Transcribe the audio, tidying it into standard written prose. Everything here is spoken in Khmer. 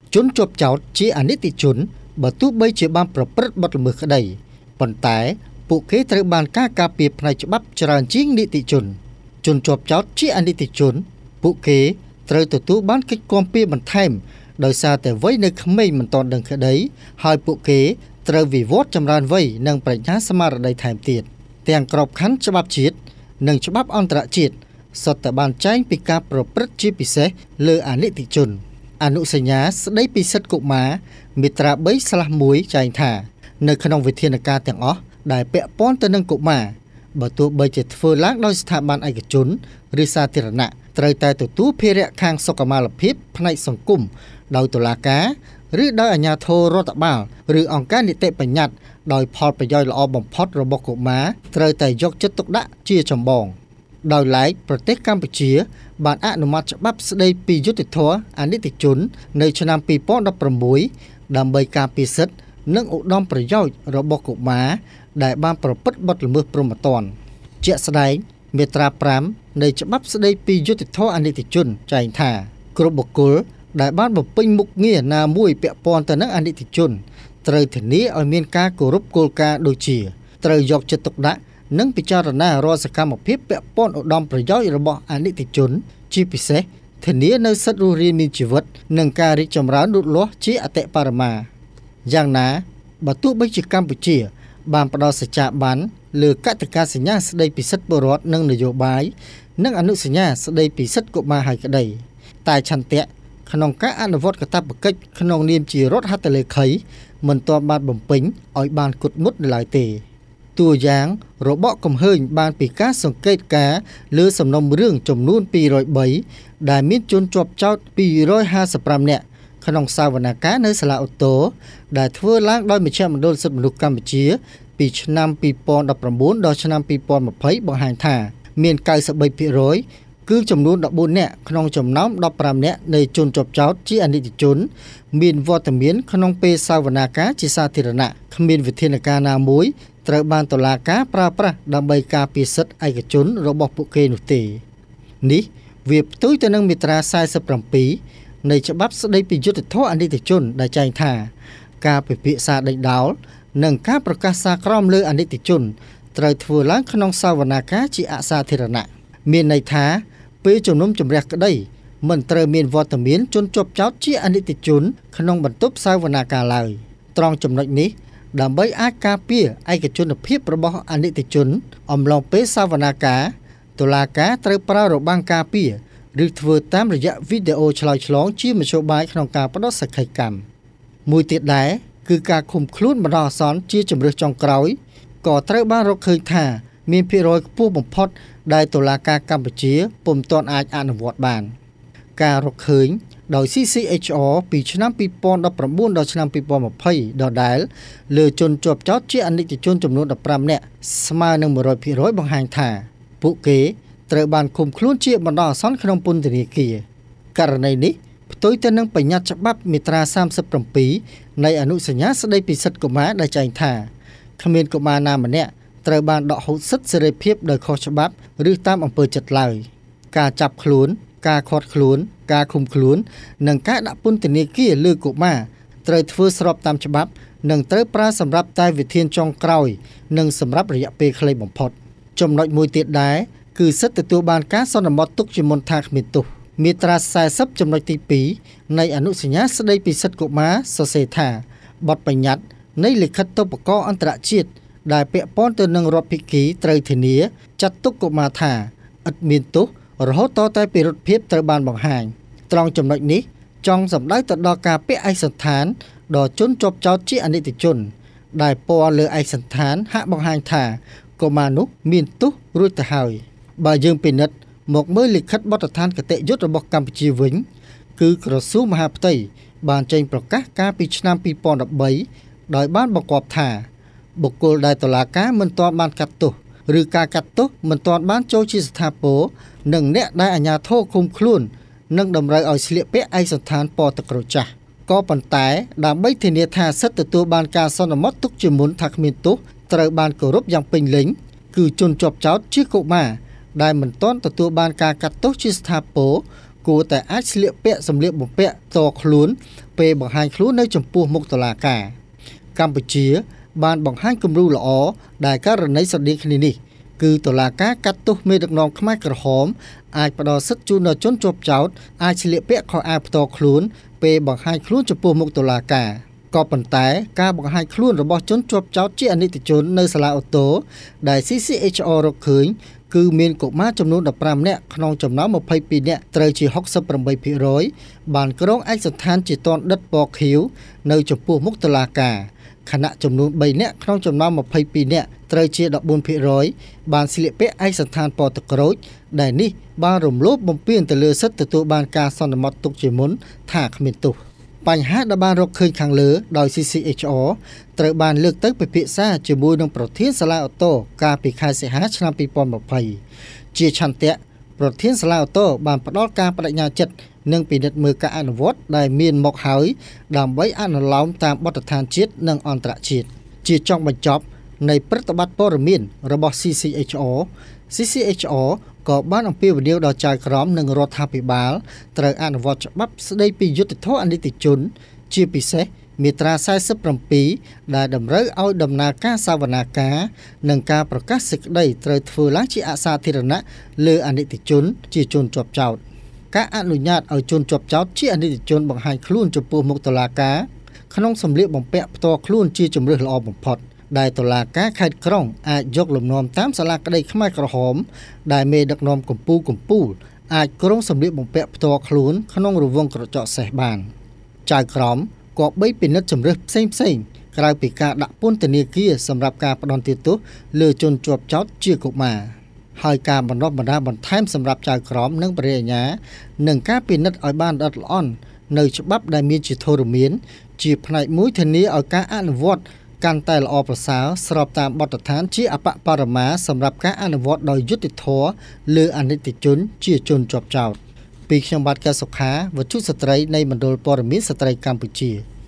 ជនជាប់ចោទជាអនិច្ចជនបើទោះបីជាបានប្រព្រឹត្តបទល្មើសក្តីប៉ុន្តែពួកគេត្រូវបានការពារផ្នែកច្បាប់ច្រើនជាងនីតិជនជនជាប់ចោទជាអនិច្ចជនពួកគេត្រូវទទួលបានកិច្ចគាំពារបន្ថែមដោយសារតែវ័យនៅក្មេងមិនទាន់ដឹងក្តីហើយពួកគេត្រូវវិវត្តចម្រើនវ័យនិងប្រាជ្ញាស្មារតីថែមទៀតទាំងក្របខ័ណ្ឌច្បាប់ជាតិនិងច្បាប់អន្តរជាតិសុទ្ធតែបានចែងពីការប្រព្រឹត្តជាពិសេសលើអនិច្ចជនអនុសញ្ញាស្តីពីសិទ្ធិកុមារមាត្រា 3/1 ចែងថានៅក្នុងវិធានការទាំងអស់ដែលពាក់ព័ន្ធទៅនឹងកុមារបើទោះបីជាធ្វើឡើងដោយស្ថាប័នឯកជនឬសាធារណៈត្រូវតែទទួលភារៈខាងសុខុមាលភាពផ្នែកសង្គមដោយតុលាការឬដោយអាជ្ញាធររដ្ឋបាលឬអង្គការនីតិបញ្ញត្តិដោយផលប្រយោជន៍ល្អបំផុតរបស់កុមារត្រូវតែយកចិត្តទុកដាក់ជាចម្បងដោយឡែកប្រទេសកម្ពុជាបានអនុម័តច្បាប់ស្តីពីយុត្តិធម៌អនិច្ចជននៅឆ្នាំ2016ដើម្បីការពារសិទ្ធិនិងឧត្តមប្រយោជន៍របស់កុមារដែលបានប្រព្រឹត្តបទល្មើសព្រហ្មទណ្ឌជាក់ស្ដែងមាត្រា 5 នៃច្បាប់ស្តីពីយុត្តិធម៌អនិច្ចជនចែងថាគ្រប់បុគ្គលដែលបានបំពេញមុខងារណាមួយពាក់ព័ន្ធទៅនឹងអនិច្ចជនត្រូវធានាឲ្យមានការគោរពគោលការណ៍ដូចជាត្រូវយកចិត្តទុកដាក់និងពិចារណារាល់សកម្មភាពពាក់ព័ន្ធឧត្តមប្រយោជន៍របស់អនិច្ចជនជាពិសេសធានានៅសិទ្ធិរស់រានមានជីវិតនិងការរីកចម្រើនលូតលាស់ជាអតិបរមាយ៉ាងណាបើទោះបីជាកម្ពុជាបានផ្ដល់សច្ចាប័នលើកតិកាសញ្ញាស្តីពីសិទ្ធិពលរដ្ឋនិងនយោបាយនិងអនុសញ្ញាស្តីពីសិទ្ធិកុមារហើយក្តីតែឆន្ទៈក្នុងការអនុវត្តកាតព្វកិច្ចក្នុងនាមជារដ្ឋហត្ថលេខីមិនទាន់បានបំពេញឲ្យបានគត់មុតនៅឡើយទេតួយ៉ាងរបបកំហើញបានពីការសង្កេតការលើសំណុំរឿងចំនួន203ដែលមានជនជាប់ចោទ255នាក់ក្នុងសវនកម្មនៅសាលាឧទ្ធរដែលធ្វើឡើងដោយមជ្ឈមណ្ឌលសិទ្ធិមនុស្សកម្ពុជាពីឆ្នាំ2019ដល់ឆ្នាំ2020បង្ហាញថាមាន 93% គឺចំនួន14នាក់ក្នុងចំណោម15នាក់នៃជនជាប់ចោទជាអនិច្ចជនមានវត្តមានក្នុងពេលសវនកម្មជាសាធារណៈគ្មានវិធានការណាមួយត្រូវបានតុលាការប្រើប្រាស់ដើម្បីការពារសិទ្ធិឯកជនរបស់ពួកគេនោះទេនេះវាផ្ទុយទៅនឹងមាត្រា47នៃច្បាប់ស្តីពីយុត្តិធម៌អនិច្ចជនដែលចែងថាការពិភាក្សាដេញដោលនិងការប្រកាសសារក្រមលើអនិច្ចជនត្រូវធ្វើឡើងក្នុងសវនកម្មជាអសាធារណៈមានន័យថាពេលជំនុំជម្រះក្តីមិនត្រូវមានវត្តមានជនជាប់ចោទជាអនិច្ចជនក្នុងបន្ទប់សវនកម្មឡើយត្រង់ចំណុចនេះដើម្បីអាចការពារឯកជនភាពរបស់អនិច្ចជនអំឡុងពេលសវនកម្មតុលាការត្រូវប្រើរបាំងការពារឬធ្វើតាមរយៈវីដេអូឆ្លើយឆ្លងជាមធ្យោបាយក្នុងការផ្តល់សក្ខីកម្មមួយទៀតដែរគឺការឃុំខ្លួនបណ្ដោះអាសន្នជាជំរើសចុងក្រោយក៏ត្រូវបានរកឃើញថាមានភាគរយខ្ពស់បំផុតដែលតុលាការកម្ពុជាពុំទាន់អាចអនុវត្តបានការរកឃើញដោយ CCHR ពីឆ្នាំ2019ដល់ឆ្នាំ2020ដដែលលើជនជាប់ចោទជាអនិច្ចជនចំនួន15នាក់ស្មើនឹង 100% បង្ហាញថាពួកគេត្រូវបានឃុំខ្លួនជាបណ្ដោះអាសន្នក្នុងពន្ធនាគារករណីនេះផ្ទុយទៅនឹងបញ្ញត្តិច្បាប់មាត្រា37នៃអនុសញ្ញាស្តីពីសិទ្ធិកុមារដែលចែងថាគ្មានកុមារណាម្នាក់ត្រូវបានដកហូតសិទ្ធិសេរីភាពដោយខុសច្បាប់ឬតាមអំពើចិត្តឡើយការចាប់ខ្លួនការឃាត់ខ្លួនការឃុំខ្លួននិងការដាក់ពន្ធនាគារលើកុមារត្រូវធ្វើស្របតាមច្បាប់និងត្រូវប្រើសម្រាប់តែវិធានចុងក្រោយនិងសម្រាប់រយៈពេលខ្លីបំផុតចំណុចមួយទៀតដែរគឺសិទ្ធិទទួលបានការសន្មត់ទុកជាមុនថាគ្មានទោសមាត្រា40ចំណុចទី2នៃអនុសញ្ញាស្តីពីសិទ្ធិកុមារសរសេរថាបទបញ្ញត្តិនៃលិខិតតុបករអន្តរជាតិដែលពាក់ព័ន្ធទៅនឹងរដ្ឋភិក្ខីត្រូវធានាចាត់ទុកកុមារថាឥតមានទោសរហូតតតែពិរុទ្ធភាពត្រូវបានបង្ហាញត្រង់ចំណុចនេះចង់សម្ដៅទៅដល់ការពាក់ឯកសណ្ឋានដល់ជនជាប់ចោទជាអនិច្ចជនដែលពណ៌លើឯកសណ្ឋានហាក់បង្ហាញថាកុមារនោះមានទោសរួចទៅហើយបើយើងពិនិត្យមកមើលលិខិតបទដ្ឋានគតិយុត្តរបស់កម្ពុជាវិញគឺក្រសួងមហាផ្ទៃបានចេញប្រកាសកាលពីឆ្នាំ2013ដោយបានបង្គាប់ថាបុគ្គលដែលតុលាការមិនទាន់បានកាត់ទោសឬការកាត់ទោសមិនទាន់បានចូលជាស្ថាពរនិងអ្នកដែលអាជ្ញាធរឃុំខ្លួននឹងតម្រូវឲ្យស្លៀកពាក់ឯកសណ្ឋានពណ៌ទឹកក្រូចចាស់ក៏ប៉ុន្តែដើម្បីធានាថាសិទ្ធិទទួលបានការសន្មត់ទុកជាមុនថាគ្មានទោសត្រូវបានគោរពយ៉ាងពេញលេញគឺជនជាប់ចោទជាកុមារដែលមិនទាន់ទទួលបានការកាត់ទោសជាស្ថាពរគួរតែអាចស្លៀកពាក់សម្លៀកបំពាក់ផ្ទាល់ខ្លួនពេលបង្ហាញខ្លួននៅចំពោះមុខតុលាការកម្ពុជាបានបង្ហាញគំរូល្អដែលករណីស្រដៀងគ្នានេះគឺតុលាការកាត់ទោសមេដឹកនាំខ្មែរក្រហមអាចផ្ដល់សិទ្ធិជូនដល់ជនជាប់ចោទអាចស្លៀកពាក់ខោអាវផ្ទាល់ខ្លួនពេលបង្ហាញខ្លួនចំពោះមុខតុលាការក៏ប៉ុន្តែការបង្ហាញខ្លួនរបស់ជនជាប់ចោទជាអនិច្ចជននៅសាលាឧទ្ធរដែល CCHR រកឃើញគឺមានកុមារចំនួន15នាក់ក្នុងចំណោម22នាក់ត្រូវជា 68% បានក្រុងឯកសណ្ឋានជាទណ្ឌិតពណ៌ខៀវនៅចំពោះមុខតុលាការខណៈចំនួន3នាក់ក្នុងចំណោម22នាក់ត្រូវជា 14% បានស្លៀកពាក់ឯកសណ្ឋានពណ៌ទឹកក្រូចដែលនេះបានរំលោភបំពានទៅលើសិទ្ធិទទួលបានការសន្មត់ទុកជាមុនថាគ្មានទោសបញ្ហាដែលបានរកឃើញខាងលើដោយ CCHR ត្រូវបានលើកទៅពិភាក្សាជាមួយនឹងប្រធានសាលាឧទ្ធរកាលពីខែសីហាឆ្នាំ2020ជាឆន្ទៈប្រធានសាលាឧទ្ធរបានផ្ដល់ការបដិញ្ញាចិត្តនិងពិនិត្យមើលការអនុវត្តដែលមានមកហើយដើម្បីអនុលោមតាមបទដ្ឋានជាតិនិងអន្តរជាតិជាចុងបញ្ចប់នៃព្រឹត្តិបတ်ព័ត៌មានរបស់ CCHR ក៏បានអំពាវនាវដល់ចៅក្រមនិងរដ្ឋាភិបាលត្រូវអនុវត្តច្បាប់ស្តីពីយុត្តិធម៌អនិច្ចជនជាពិសេសមាត្រា47ដែលតម្រូវឲ្យដំណើរការសវនាការនិងការប្រកាសសេចក្តីត្រូវធ្វើឡើងជាអសាធារណៈលើអនិច្ចជនជាជនជាប់ចោទការអនុញ្ញាតឲ្យជនជាប់ចោទជាអនិច្ចជនបង្ហាញខ្លួនចំពោះមុខតុលាការក្នុងសម្លៀកបំពាក់ផ្ទាល់ខ្លួនជាជំរើសល្អបំផុតដែលតុលាការខេត្តក្រុងអាចយកលំនាំតាមសាលាក្តីខ្មែរក្រហមដែលមេដឹកនាំកម្ពុជាអាចក្រុងសម្លៀកបំពាក់ផ្ទាល់ខ្លួនក្នុងរង្វង់ក្រចកសេះបានចៅក្រមក៏បីពិនិត្យជំរើសផ្សេងក្រៅពីការដាក់ពន្ធនាគារសម្រាប់ការផ្ដន្ទាទោសលើជនជាប់ចោទជាកុមារហើយការបណ្ដុះបណ្ដាលបន្ថែមសម្រាប់ចៅក្រមនិងព្រះអាជ្ញានឹងការពិនិត្យឲ្យបានល្អិតល្អន់នៅច្បាប់ដែលមានជាធរមានជាផ្នែកមួយធានាឲ្យការអនុវត្តកាន់តែល្អប្រសើរស្របតាមបទដ្ឋានជាអបបរមាសម្រាប់ការអនុវត្តដោយយុត្តិធម៌លើអនិច្ចជនជាជនជាប់ចោទពីខ្ញុំបាទកែសុខាវត្ថុស្ត្រីនៃមណ្ឌលព័ត៌មានស្ត្រីកម្ពុជា